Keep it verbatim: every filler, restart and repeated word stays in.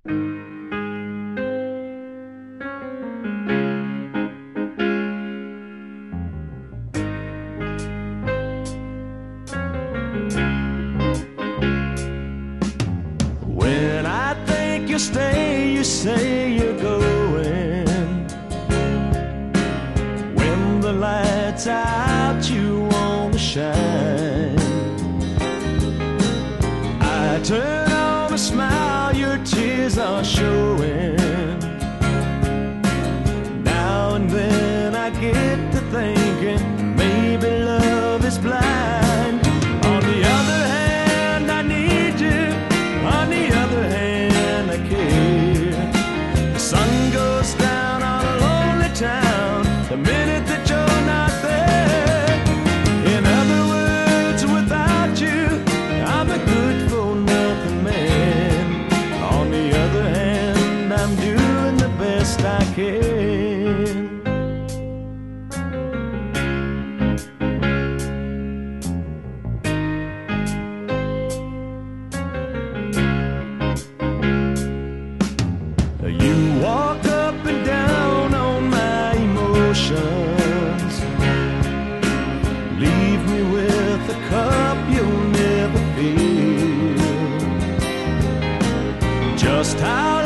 When I think you'll stay, you say you're going. When the lights are out, you want to shine. I turn on a smile, your tears are showing. Now and then I get to thinking, maybe love is blind. On the other hand, I need you. On the other hand, I care. The sun goes down on a lonely town the minute that you're not there. In other words, without you, I'm a good-for-nothing man. On the other hand, I'm doing the best I can. You walk up and down on my emotions, leave me with a cup you'll never fill. Just how